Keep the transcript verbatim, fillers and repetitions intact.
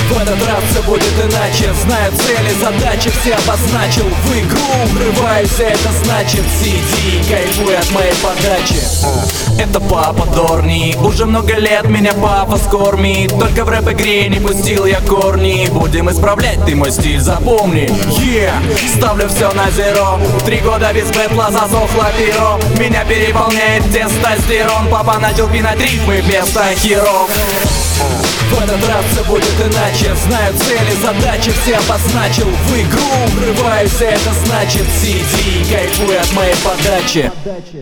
В этот раз все будет иначе. Знаю цели, задачи, все обозначил. В игру врываюсь, а это значит сиди, кайфуй от моей подачи. Это Папа Дорни, уже много лет меня папа скормит. Только в рэп-игре не пустил я корни. Будем исправлять, ты мой стиль запомни. Yeah, ставлю все на зеро. Три года без бэтла, засохло перо. Меня переполняет тестостерон. Папа начал пинать рифмы вместо херов. В этот раз все будет иначе. Знаю цели, задачи, все обозначил. В игру врываюсь, а это значит сиди, кайфуй от моей подачи.